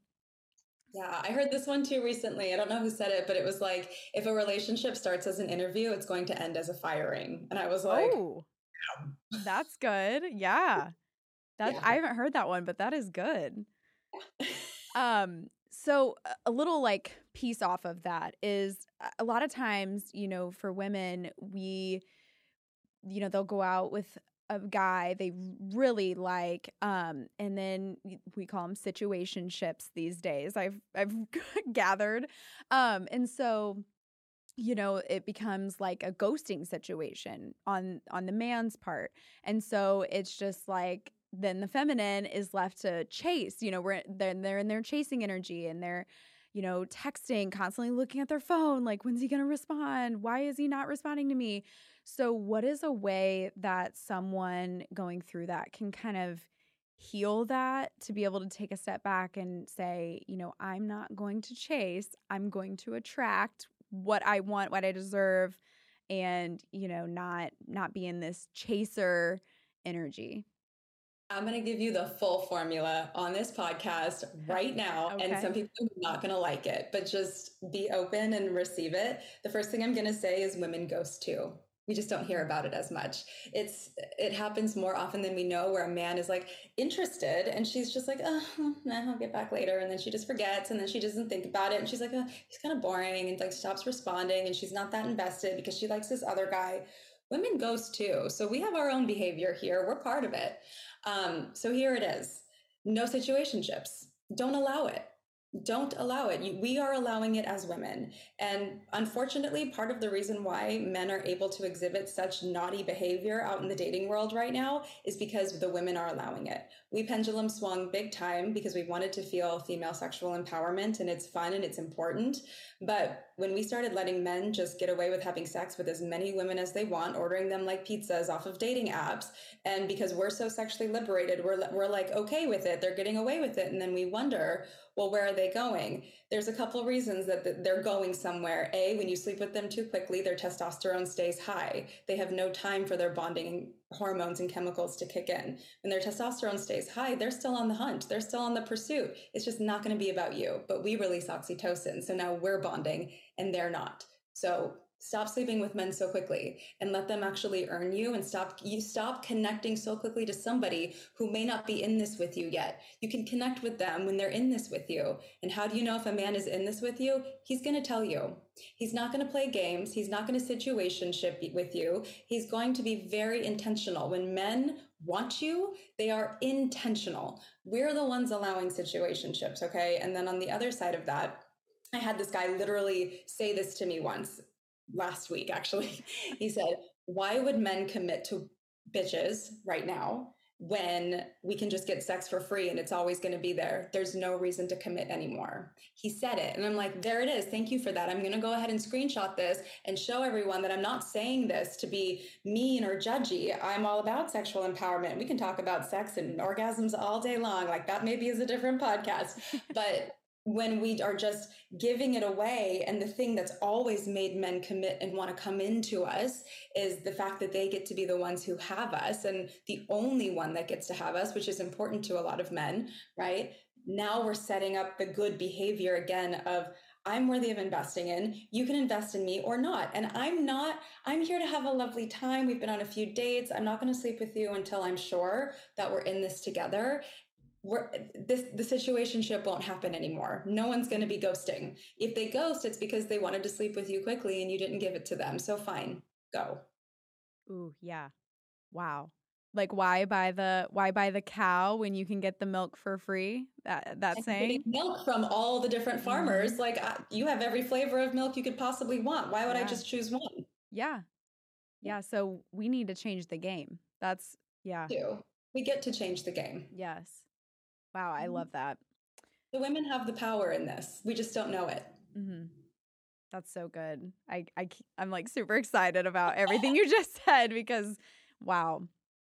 Speaker 2: Yeah, I heard this one too recently. I don't know who said it, but it was like, if a relationship starts as an interview, it's going to end as a firing. And I was like,
Speaker 1: oh, that's good. Yeah. That's, yeah. I haven't heard that one, but that is good. Yeah. um, so a little like piece off of that is, a lot of times, you know, for women, we, you know, they'll go out with a guy they really like, um, and then we call them situationships these days. I've I've gathered, um, and so, you know, it becomes like a ghosting situation on on the man's part, and so it's just like, then the feminine is left to chase. You know, we're they're, they're in their chasing energy, and they're, you know, texting, constantly looking at their phone, like, when's he going to respond? Why is he not responding to me? So what is a way that someone going through that can kind of heal that, to be able to take a step back and say, you know, I'm not going to chase, I'm going to attract what I want, what I deserve, and, you know, not not be in this chaser energy?
Speaker 2: I'm going to give you the full formula on this podcast right now.
Speaker 1: Okay.
Speaker 2: And some people are not going to like it, but just be open and receive it. The first thing I'm going to say is women ghost too. We just don't hear about it as much. It's, it happens more often than we know, where a man is like interested and she's just like, oh, nah, I'll get back later. And then she just forgets. And then she doesn't think about it. And she's like, oh, he's kind of boring, and like stops responding. And she's not that invested because she likes this other guy. Women ghost too. So we have our own behavior here. We're part of it. Um, so here it is. No situationships. Don't allow it. Don't allow it. You, we are allowing it as women. And unfortunately, part of the reason why men are able to exhibit such naughty behavior out in the dating world right now is because the women are allowing it. We pendulum swung big time because we wanted to feel female sexual empowerment, and it's fun and it's important. But when we started letting men just get away with having sex with as many women as they want, ordering them like pizzas off of dating apps, and because we're so sexually liberated, we're, we're like, okay with it, they're getting away with it. And then we wonder, well, where are they going? There's a couple reasons that they're going somewhere. A, when you sleep with them too quickly, their testosterone stays high. They have no time for their bonding hormones and chemicals to kick in. When their testosterone stays high, they're still on the hunt. They're still on the pursuit. It's just not going to be about you. But we release oxytocin. So now we're bonding and they're not. So stop sleeping with men so quickly and let them actually earn you, and stop you stop connecting so quickly to somebody who may not be in this with you yet. You can connect with them when they're in this with you. And how do you know if a man is in this with you? He's going to tell you. He's not going to play games. He's not going to situationship with you. He's going to be very intentional. When men want you, they are intentional. We're the ones allowing situationships, okay? And then on the other side of that, I had this guy literally say this to me once. Last week, actually. He said, why would men commit to bitches right now when we can just get sex for free and it's always going to be there? There's no reason to commit anymore. He said it. And I'm like, there it is. Thank you for that. I'm going to go ahead and screenshot this and show everyone that I'm not saying this to be mean or judgy. I'm all about sexual empowerment. We can talk about sex and orgasms all day long. Like that maybe is a different podcast, but when we are just giving it away, and the thing that's always made men commit and want to come into us is the fact that they get to be the ones who have us, and the only one that gets to have us, which is important to a lot of men, right? Now we're setting up the good behavior again of, I'm worthy of investing in. You can invest in me or not. And I'm not, I'm here to have a lovely time. We've been on a few dates. I'm not going to sleep with you until I'm sure that we're in this together. We're, this the situationship won't happen anymore. No one's going to be ghosting. If they ghost, it's because they wanted to sleep with you quickly and you didn't give it to them. So fine, go.
Speaker 1: Ooh, yeah. Wow. Like why buy the why buy the cow when you can get the milk for free? That that saying.
Speaker 2: Milk from all the different farmers.
Speaker 1: Mm-hmm.
Speaker 2: Like I, you have every flavor of milk you could possibly want. Why would
Speaker 1: yeah.
Speaker 2: I just choose one?
Speaker 1: Yeah. Yeah. So we need to change the game. That's yeah.
Speaker 2: We get to change the game.
Speaker 1: Yes. Wow, I love that.
Speaker 2: The women have the power in this. We just don't know it.
Speaker 1: Mm-hmm. That's so good. I, I, I'm like super excited about everything you just said because, wow.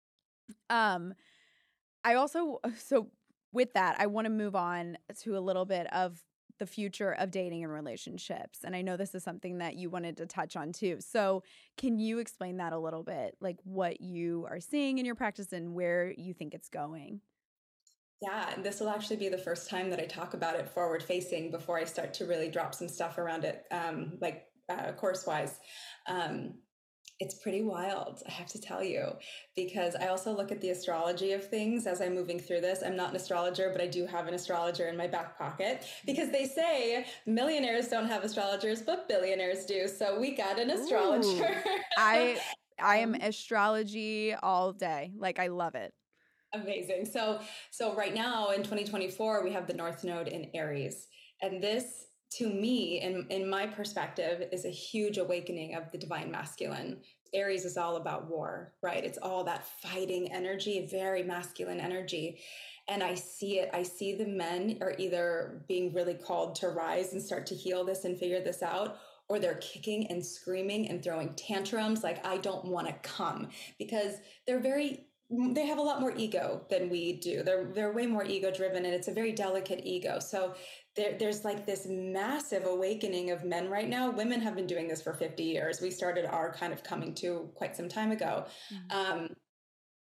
Speaker 1: Um, I also, so with that, I want to move on to a little bit of the future of dating and relationships. And I know this is something that you wanted to touch on too. So can you explain that a little bit, like what you are seeing in your practice and where you think it's going?
Speaker 2: Yeah, and this will actually be the first time that I talk about it forward facing before I start to really drop some stuff around it, um, like uh, course wise. Um, it's pretty wild, I have to tell you, because I also look at the astrology of things as I'm moving through this. I'm not an astrologer, but I do have an astrologer in my back pocket because they say millionaires don't have astrologers, but billionaires do. So we got an astrologer.
Speaker 1: Ooh, I I am astrology all day. Like I love it.
Speaker 2: Amazing. So, so right now in twenty twenty-four, we have the North Node in Aries. And this, to me, in, in my perspective, is a huge awakening of the divine masculine. Aries is all about war, right? It's all that fighting energy, very masculine energy. And I see it. I see the men are either being really called to rise and start to heal this and figure this out, or they're kicking and screaming and throwing tantrums like, I don't want to come, because they're very they have a lot more ego than we do. They're they're way more ego driven, and it's a very delicate ego. So there, there's like this massive awakening of men right now. Women have been doing this for fifty years. We started our kind of coming to quite some time ago. Mm-hmm. Um,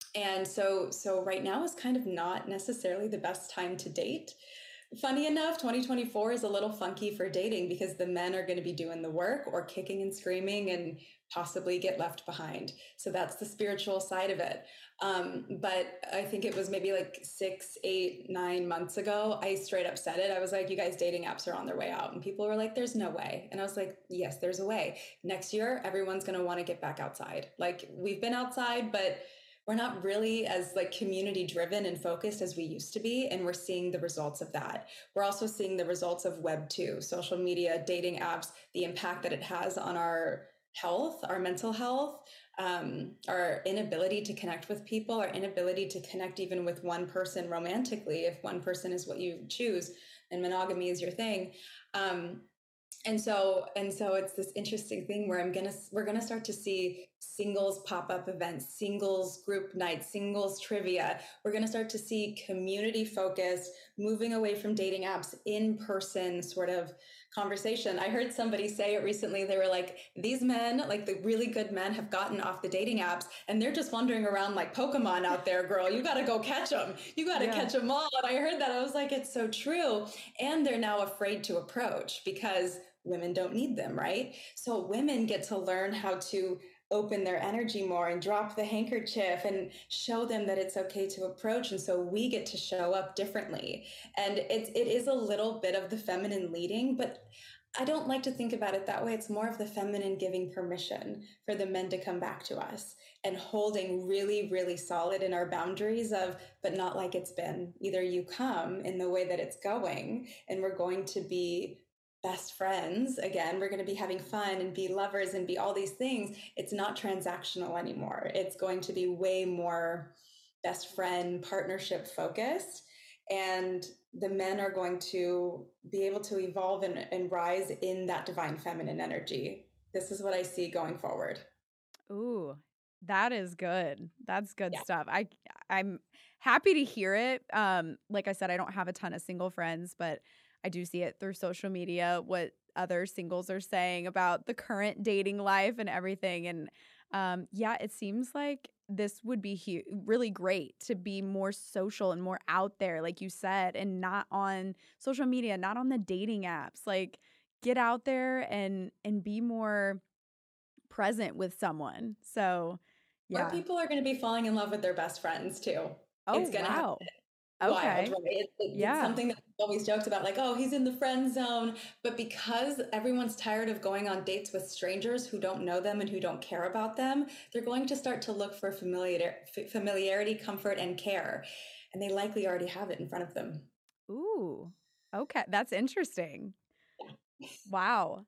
Speaker 2: And so, so right now is kind of not necessarily the best time to date. Funny enough, twenty twenty-four is a little funky for dating because the men are going to be doing the work or kicking and screaming and possibly get left behind. So that's the spiritual side of it. Um, but I think it was maybe like six, eight, nine months ago, I straight up said it. I was like, you guys, dating apps are on their way out. And people were like, there's no way. And I was like, yes, there's a way. Next year, everyone's going to want to get back outside. Like, we've been outside, but we're not really as like community driven and focused as we used to be. And we're seeing the results of that. We're also seeing the results of Web two, social media, dating apps, the impact that it has on our health, our mental health, um, our inability to connect with people, our inability to connect even with one person romantically, if one person is what you choose and monogamy is your thing. Um, and so, and so it's this interesting thing where I'm going to, we're going to start to see singles pop-up events, singles group nights, singles trivia. We're going to start to see community focused, moving away from dating apps, in-person sort of conversation. I heard somebody say it recently. They were like, these men, like the really good men, have gotten off the dating apps and they're just wandering around like Pokemon out there, girl. You got to go catch them. You got to yeah. catch them all. And I heard that. I was like, it's so true. And they're now afraid to approach because women don't need them, right? So women get to learn how to open their energy more and drop the handkerchief and show them that it's okay to approach. And so we get to show up differently. And it's, it is a little bit of the feminine leading, but I don't like to think about it that way. It's more of the feminine giving permission for the men to come back to us and holding really, really solid in our boundaries of, but not like it's been. Either you come in the way that it's going and we're going to be best friends again, we're going to be having fun and be lovers and be all these things. It's not transactional anymore. It's going to be way more best friend partnership focused, and the men are going to be able to evolve and, and rise in that divine feminine energy. This is what I see going forward.
Speaker 1: Ooh, that is good. That's good
Speaker 2: yeah.
Speaker 1: stuff. I I'm happy to hear it. Um, like I said, I don't have a ton of single friends, but I do see it through social media, what other singles are saying about the current dating life and everything. And um, yeah, it seems like this would be hu- really great to be more social and more out there, like you said, and not on social media, not on the dating apps. Like, get out there and and be more present with someone. So yeah.
Speaker 2: Or people are going to be falling in love with their best friends too.
Speaker 1: Oh,
Speaker 2: it's going to
Speaker 1: wow.
Speaker 2: happen.
Speaker 1: Okay.
Speaker 2: Wild, right? It, it,
Speaker 1: yeah.
Speaker 2: It's something that always jokes about, like, oh, he's in the friend zone. But because everyone's tired of going on dates with strangers who don't know them and who don't care about them, they're going to start to look for familiar, familiarity, comfort, and care. And they likely already have it in front of them.
Speaker 1: Ooh, okay. That's interesting.
Speaker 2: Yeah.
Speaker 1: Wow.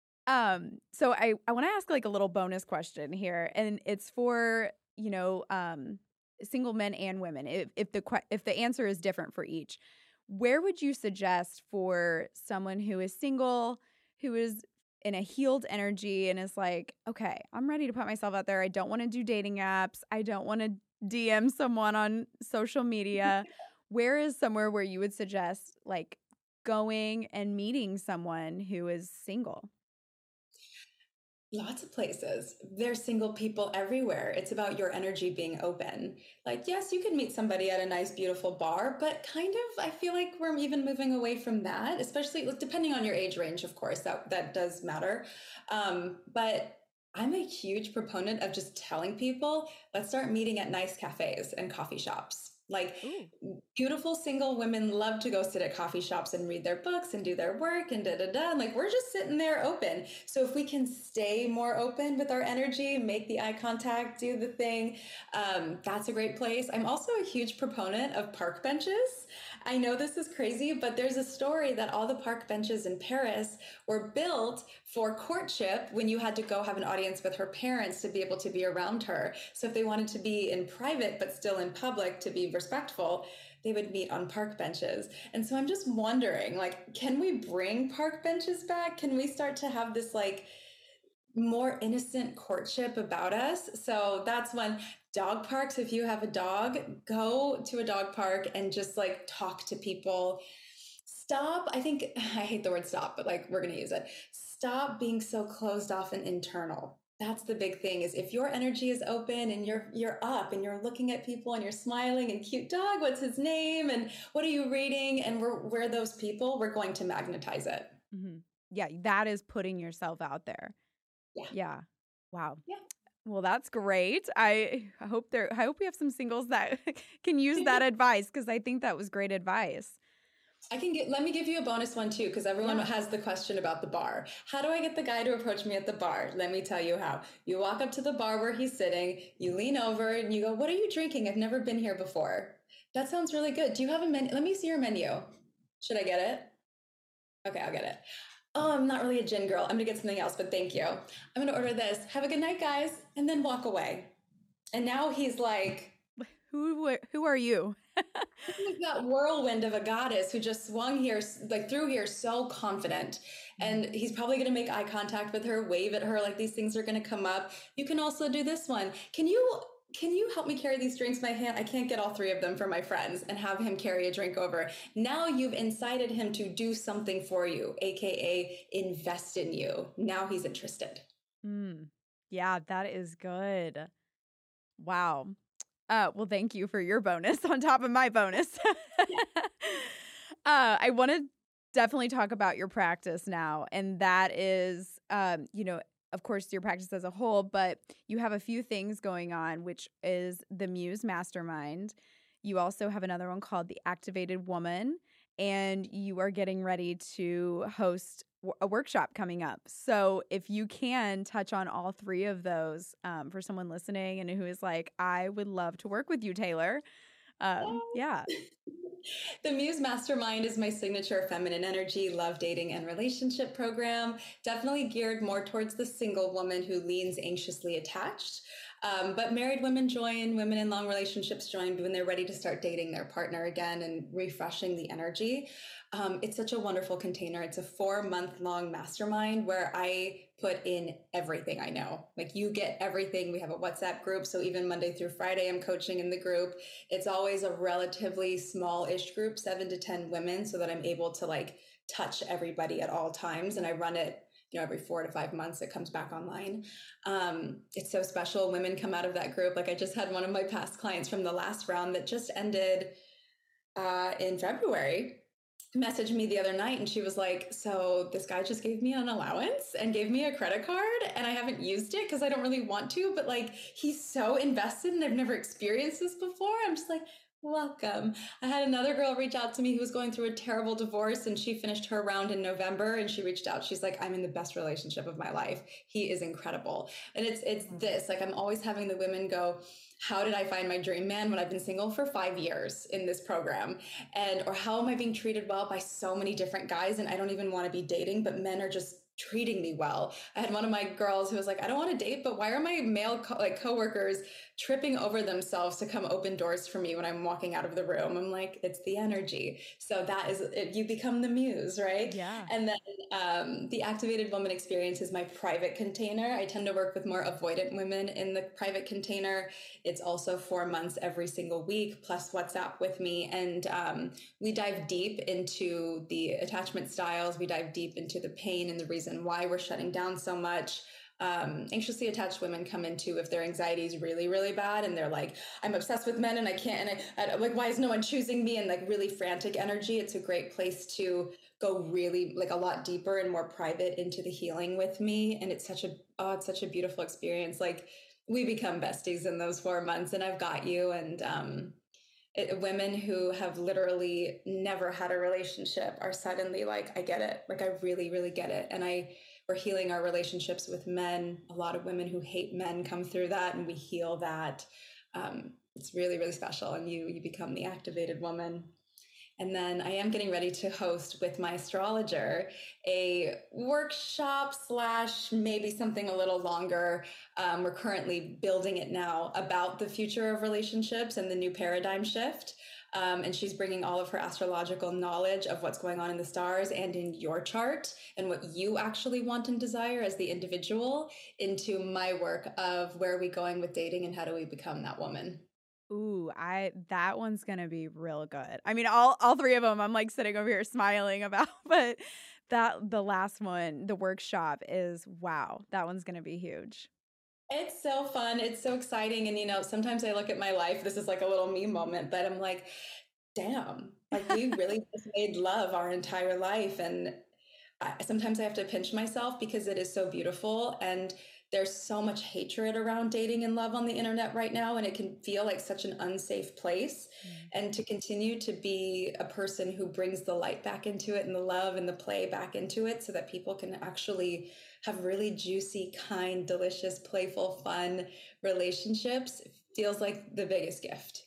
Speaker 1: Um, so I, I want to ask like a little bonus question here, and it's for, you know, um, single men and women. If, if the, if the answer is different for each, where would you suggest for someone who is single, who is in a healed energy and is like, okay, I'm ready to put myself out there. I don't want to do dating apps. I don't want to D M someone on social media. Where is somewhere where you would suggest like going and meeting someone who is single?
Speaker 2: Lots of places. There's single people everywhere. It's about your energy being open. Like, yes, you can meet somebody at a nice, beautiful bar, but kind of, I feel like we're even moving away from that, especially depending on your age range, of course, that, that does matter. Um, but I'm a huge proponent of just telling people, let's start meeting at nice cafes and coffee shops. Like, ooh, beautiful single women love to go sit at coffee shops and read their books and do their work and da da da. And like, we're just sitting there open. So if we can stay more open with our energy, make the eye contact, do the thing, um, that's a great place. I'm also a huge proponent of park benches. I know this is crazy, but there's a story that all the park benches in Paris were built for courtship when you had to go have an audience with her parents to be able to be around her. So if they wanted to be in private, but still in public to be respectful, they would meet on park benches. And so I'm just wondering, like, can we bring park benches back? Can we start to have this like more innocent courtship about us? So that's one. Dog parks, if you have a dog, go to a dog park and just like talk to people. Stop. I think, I hate the word stop, but like, we're going to use it. Stop being so closed off and internal. that's the big thing is if your energy is open and you're you're up and you're looking at people and you're smiling and cute dog, what's his name? And what are you reading? And we're we're those people, we're going to magnetize it.
Speaker 1: Mm-hmm. Yeah, that is putting yourself out there.
Speaker 2: Yeah.
Speaker 1: Yeah. Wow.
Speaker 2: Yeah.
Speaker 1: Well, that's great. I hope there I hope we have some singles that can use that advice, because I think that was great advice.
Speaker 2: I can get, let me give you a bonus one too, because everyone yeah. has the question about the bar. How do I get the guy to approach me at the bar? Let me tell you how. You walk up to the bar where he's sitting, you lean over and you go, what are you drinking? I've never been here before. That sounds really good. Do you have a menu? Let me see your menu. Should I get it? Okay, I'll get it. Oh, I'm not really a gin girl. I'm going to get something else, but thank you. I'm going to order this. Have a good night, guys. And then walk away. And now he's like,
Speaker 1: Who who are you?
Speaker 2: Like that whirlwind of a goddess who just swung here, like through here, so confident. And he's probably going to make eye contact with her, wave at her like these things are going to come up. You can also do this one. Can you can you help me carry these drinks in my hand? I can't get all three of them for my friends, and have him carry a drink over. Now you've incited him to do something for you, A K A invest in you. Now he's interested.
Speaker 1: Mm, yeah, that is good. Wow. Uh, well, thank you for your bonus on top of my bonus. uh, I want to definitely talk about your practice now. And that is, um, you know, of course, your practice as a whole, but you have a few things going on, which is the Muse Mastermind. You also have another one called the Activated Woman, and you are getting ready to host a workshop coming up. So if you can touch on all three of those um, for someone listening and who is like, I would love to work with you, Taylor. Um, yeah.
Speaker 2: The Muse Mastermind is my signature feminine energy, love, dating, and relationship program. Definitely geared more towards the single woman who leans anxiously attached. Um, but married women join, women in long relationships join when they're ready to start dating their partner again and refreshing the energy. Um, it's such a wonderful container. It's a four month long mastermind where I put in everything I know. Like you get everything. We have a WhatsApp group. So even Monday through Friday, I'm coaching in the group. It's always a relatively small-ish group, seven to ten women, so that I'm able to like touch everybody at all times. And I run it, you know, every four to five months, it comes back online. Um, it's so special. Women come out of that group. Like I just had one of my past clients from the last round that just ended uh, in February messaged me the other night, and she was like, so this guy just gave me an allowance and gave me a credit card, and I haven't used it because I don't really want to, but like he's so invested and I've never experienced this before. I'm just like, welcome. I had another girl reach out to me who was going through a terrible divorce, and she finished her round in November, and she reached out. She's like, I'm in the best relationship of my life. He is incredible. And it's it's this, like I'm always having the women go, how did I find my dream man when I've been single for five years in this program? And, or how am I being treated well by so many different guys? And I don't even want to be dating, but men are just treating me well. I had one of my girls who was like, I don't want to date, but why are my male co- like coworkers tripping over themselves to come open doors for me when I'm walking out of the room? I'm like, it's the energy. So that is, it, you become the muse, right?
Speaker 1: Yeah.
Speaker 2: And then um, the Activated Woman experience is my private container. I tend to work with more avoidant women in the private container. It's also four months every single week, plus WhatsApp with me. And um, we dive deep into the attachment styles. We dive deep into the pain and the reason why we're shutting down so much. Um, anxiously attached women come into if their anxiety is really, really bad, and they're like, I'm obsessed with men and I can't, and I, I like, why is no one choosing me? And like really frantic energy. It's a great place to go really like a lot deeper and more private into the healing with me. And it's such a, oh, it's such a beautiful experience. Like we become besties in those four months and I've got you. And, um, It, women who have literally never had a relationship are suddenly like, I get it. Like, I really, really get it. And I, we're healing our relationships with men. A lot of women who hate men come through that, and we heal that. Um, it's really, really special. And you, you become the activated woman. And then I am getting ready to host with my astrologer a workshop slash maybe something a little longer. Um, we're currently building it now about the future of relationships and the new paradigm shift. Um, and she's bringing all of her astrological knowledge of what's going on in the stars and in your chart and what you actually want and desire as the individual into my work of where are we going with dating and how do we become that woman.
Speaker 1: Ooh, I that one's gonna be real good. I mean, all all three of them, I'm like sitting over here smiling about, but that the last one, the workshop is wow. That one's gonna be huge.
Speaker 2: It's so fun. It's so exciting. And, you know, sometimes I look at my life, this is like a little me moment, but I'm like, damn, like we really just made love our entire life. And I, sometimes I have to pinch myself because it is so beautiful. And there's so much hatred around dating and love on the internet right now. And it can feel like such an unsafe place. Mm. And to continue to be a person who brings the light back into it and the love and the play back into it so that people can actually have really juicy, kind, delicious, playful, fun relationships feels like the biggest gift.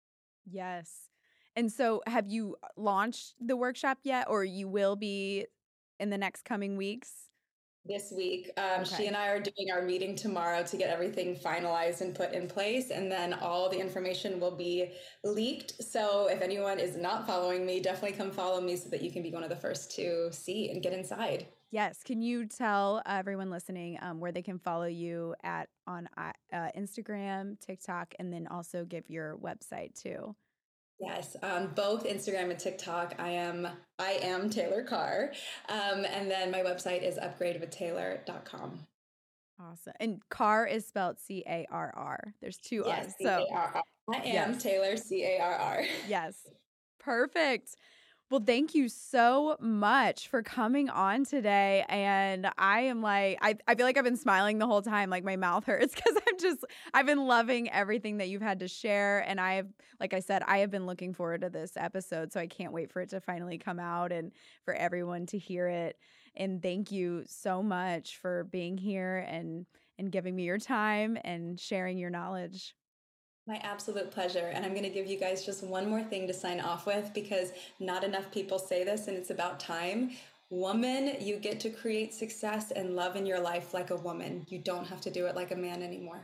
Speaker 1: Yes. And so have you launched the workshop yet, or you will be in the next coming weeks?
Speaker 2: This week. Um, okay. She and I are doing our meeting tomorrow to get everything finalized and put in place. And then all the information will be leaked. So if anyone is not following me, definitely come follow me so that you can be one of the first to see and get inside.
Speaker 1: Yes. Can you tell everyone listening um, where they can follow you at on uh, Instagram, TikTok, and then also give your website too?
Speaker 2: Yes, um, both Instagram and TikTok. I am I am Taylor Carr, um, and then my website is upgrade with taylor dot com.
Speaker 1: Awesome. And Carr is spelled C A R R. There's two
Speaker 2: yes,
Speaker 1: R's.
Speaker 2: C A R R. I am yes. Taylor, C A R R.
Speaker 1: Yes. Perfect. Well, thank you so much for coming on today. And I am like, I, I feel like I've been smiling the whole time. Like my mouth hurts because I'm just, I've been loving everything that you've had to share. And I have, like I said, I have been looking forward to this episode. So I can't wait for it to finally come out and for everyone to hear it. And thank you so much for being here and, and giving me your time and sharing your knowledge.
Speaker 2: My absolute pleasure. And I'm going to give you guys just one more thing to sign off with because not enough people say this and it's about time. Woman, you get to create success and love in your life like a woman. You don't have to do it like a man anymore.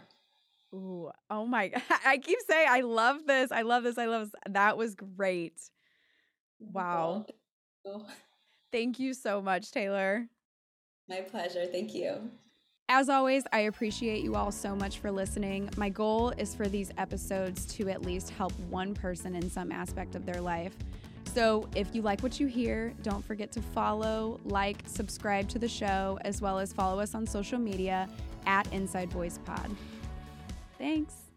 Speaker 1: Ooh, oh my God. I keep saying, I love this. I love this. I love this. That was great. Wow.
Speaker 2: Oh.
Speaker 1: Thank you so much, Taylor.
Speaker 2: My pleasure. Thank you.
Speaker 1: As always, I appreciate you all so much for listening. My goal is for these episodes to at least help one person in some aspect of their life. So if you like what you hear, don't forget to follow, like, subscribe to the show, as well as follow us on social media at Inside Voice Pod. Thanks.